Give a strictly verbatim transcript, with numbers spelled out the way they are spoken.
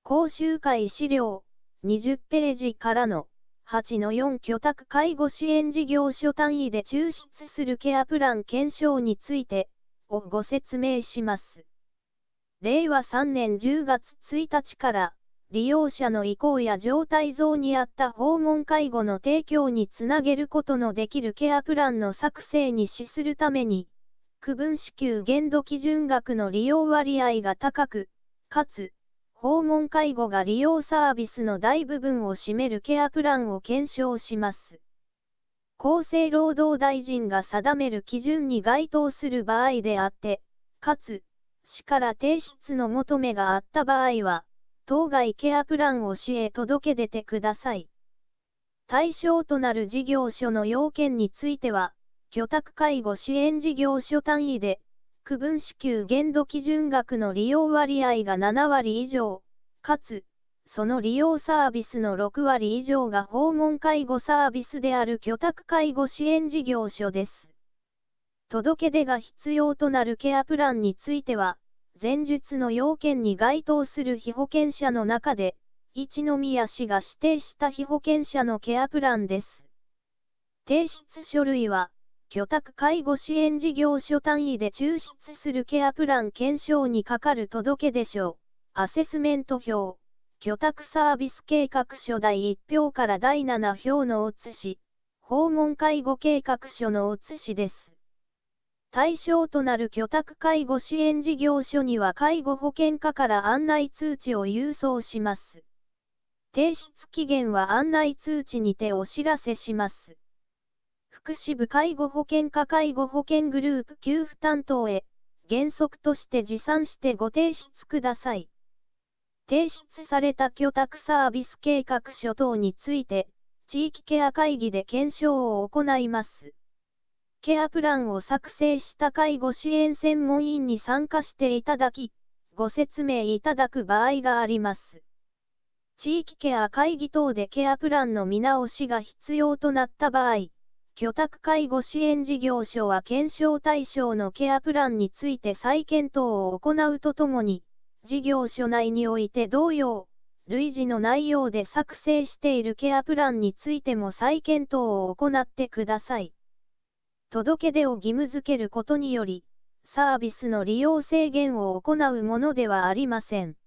講習会資料にじゅっページからの はちのよん 居宅介護支援事業所単位で抽出するケアプラン検証についてをご説明します。れいわさんねんじゅうがつついたちから利用者の意向や状態像に合った訪問介護の提供につなげることのできるケアプランの作成に資するために、区分支給限度基準額の利用割合が高く、かつ、訪問介護が利用サービスの大部分を占めるケアプランを検証します。厚生労働大臣が定める基準に該当する場合であって、かつ、市から提出の求めがあった場合は、当該ケアプランを市へ届け出てください。対象となる事業所の要件については、居宅介護支援事業所単位で、区分支給限度基準額の利用割合がななわり以上、かつ、その利用サービスのろくわり以上が訪問介護サービスである居宅介護支援事業所です。届け出が必要となるケアプランについては、前述の要件に該当する被保険者の中で、一宮市が指定した被保険者のケアプランです。提出書類は、居宅介護支援事業所単位で抽出するケアプラン検証にかかる届出書、アセスメント表、居宅サービス計画書だいいちひょうからだいななひょうの写し、訪問介護計画書の写しです。対象となる居宅介護支援事業所には介護保険課から案内通知を郵送します。提出期限は案内通知にてお知らせします。福祉部介護保険課介護保険グループ給付担当へ、原則として持参してご提出ください。提出された居宅サービス計画書等について、地域ケア会議で検証を行います。ケアプランを作成した介護支援専門員に参加していただき、ご説明いただく場合があります。地域ケア会議等でケアプランの見直しが必要となった場合、居宅介護支援事業所は検証対象のケアプランについて再検討を行うとともに、事業所内において同様、類似の内容で作成しているケアプランについても再検討を行ってください。届出を義務付けることにより、サービスの利用制限を行うものではありません。